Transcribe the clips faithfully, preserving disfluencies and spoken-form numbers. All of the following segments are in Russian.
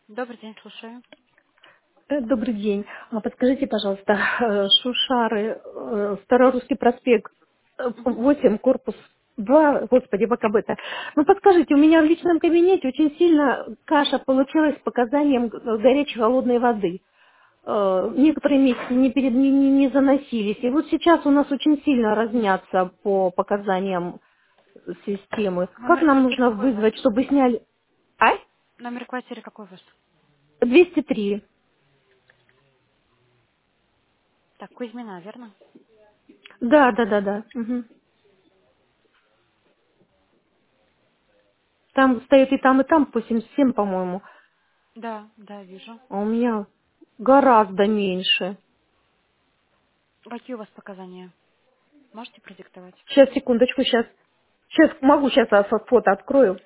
Добрый день, слушаю. Э, Добрый день. А Подскажите, пожалуйста, э, Шушары, э, Старорусский проспект, э, Мгм. восемь, корпус два, господи, ВКБ-то. Ну, подскажите, у меня в личном кабинете очень сильно каша получилась с показанием г- горячей холодной воды. Э, Некоторые месяцы не, перед, не, не- не заносились. И вот сейчас у нас очень сильно разнятся по показаниям системы. Как Номер нам квартиры нужно какой у вас? вызвать, чтобы сняли? А? Номер квартиры какой у вас? двести три. Так, Кузьмина, верно? Да, да, да, да. Мгм. Там стоит и там, и там по семьдесят семь, по-моему. Да, да, вижу. А у меня гораздо меньше. Какие у вас показания? Можете продиктовать? Сейчас, секундочку, сейчас. Сейчас могу, сейчас фото открою.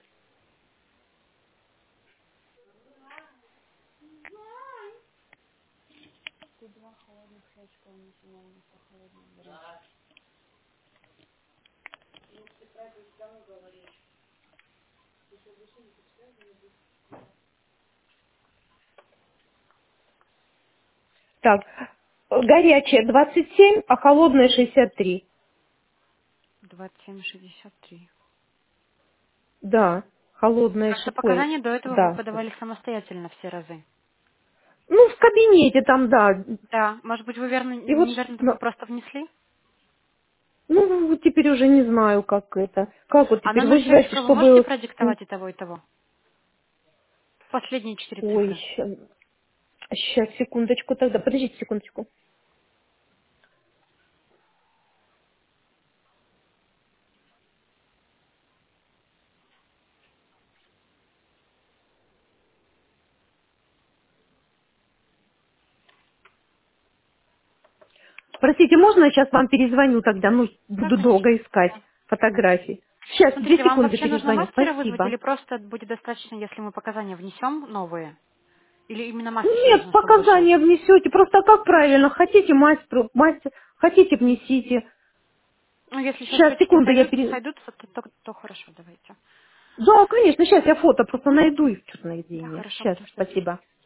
Так, горячая двадцать семь, а холодная шестьдесят три. двадцать семь шестьдесят три. Да, холодная Просто ши- Ой, показания до этого вы да. подавали самостоятельно все разы. Ну, в кабинете там, да. Да, может быть, вы верно, И вот, неверно ну, только просто внесли? ну, вот теперь уже не знаю, как это. Как вот А теперь номер вызвать, счетчика вы можете чтобы... м, продиктовать и того, и того? Последние четыре Ой, цифры. сейчас, секундочку тогда. Подождите секундочку. Простите, можно я сейчас вам перезвоню тогда? Ну, Да, буду конечно. долго искать Да. фотографии. Сейчас, две Смотрите, вам секунды вообще нужно перезвоню. мастера вызвать Спасибо. или просто будет достаточно, если мы показания внесем новые? Или именно мастера Нет, нужно, чтобы вышел? показания внесете. Просто как правильно? Хотите мастеру, мастер, хотите внесите. Ну, если сейчас Сейчас, счетчики секунду, я сойдут, пере... сойдутся, то, то, то хорошо, давайте. Да, конечно, сейчас я фото просто найду их. Что-то нигде Да, нет. хорошо, Сейчас, будем ждать. спасибо.